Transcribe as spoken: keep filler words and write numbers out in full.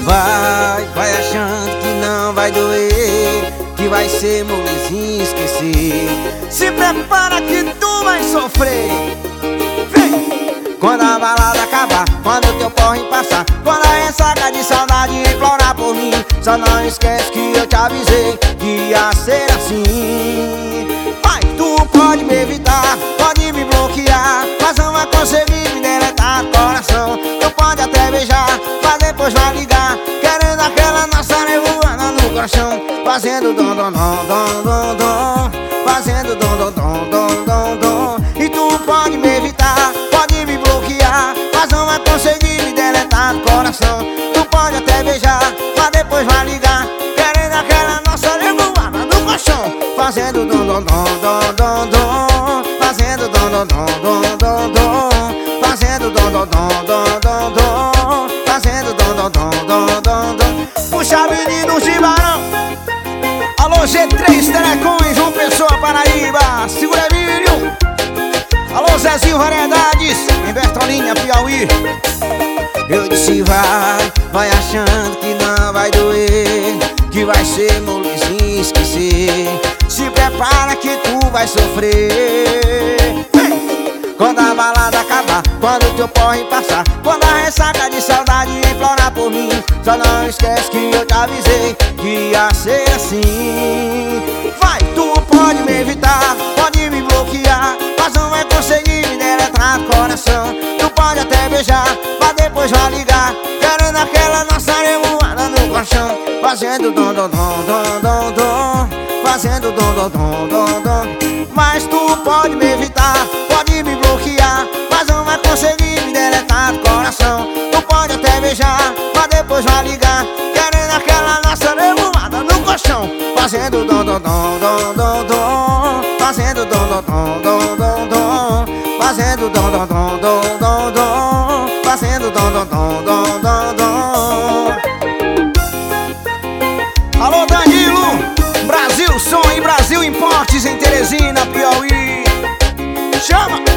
Vai, vai achando que não vai doer, que vai ser molezinho esquecer. Se prepara que tu vai sofrer. Vem! Quando a balada acabar, quando o teu porre passar, quando a ressaca de saudade implorar por mim, só não esquece que eu te avisei que ia ser assim. Vai, tu pode me evitar, pode me bloquear, mas não vai conseguir me deletar do coração. Tu pode até beijar, mas depois vai ligar, querendo aquela nossa revoada no colchão, fazendo dom dom dom dom dom dom, fazendo dom dom dom dom dom dom. E tu pode me evitar, pode me bloquear, mas não vai conseguir me deletar do coração. Tu pode até beijar, mas depois vai ligar, querendo aquela nossa revoada no colchão, fazendo dom dom dom dom dom dom, fazendo dom dom dom dom dom dom, fazendo dom dom dom dom dom dom, fazendo dom dom dom dom dom dom. Puxa, meninos de Barão. Alô, G três Telecom, João Pessoa, Paraíba. Segura Emílio. Alô, Zezinho Variedades, em Bertolínia, Piauí. Eu disse vai, vai achando que não vai doer, que vai ser molezinho esquecer. Se prepara que tu vai sofrer. Vem! Quando a balada acabar, quando o teu porre passar, quando a ressaca de saudade implorar por mim, só não esquece que eu te avisei que ia ser assim. Vai, tu pode me evitar, pode me bloquear, mas não vai conseguir me deletar do coração. Tu pode até beijar, mas depois vai ligar, querendo aquela nossa revoada no colchão, fazendo dom dom dom dom dom dom, fazendo dom dom dom dom dom. Mas tu pode me evitar, pode me bloquear, mas não vai conseguir me deletar do coração. Tu pode até beijar, mas depois vai ligar, querendo aquela nossa revoada no colchão, fazendo dom dom dom dom dom dom, fazendo dom dom dom dom dom dom, fazendo dom dom dom dom dom dom, fazendo dom dom dom dom dom dom. Alô, Danilo, Brasil Som e Brasil Importes em Teresina, Piauí. Chama!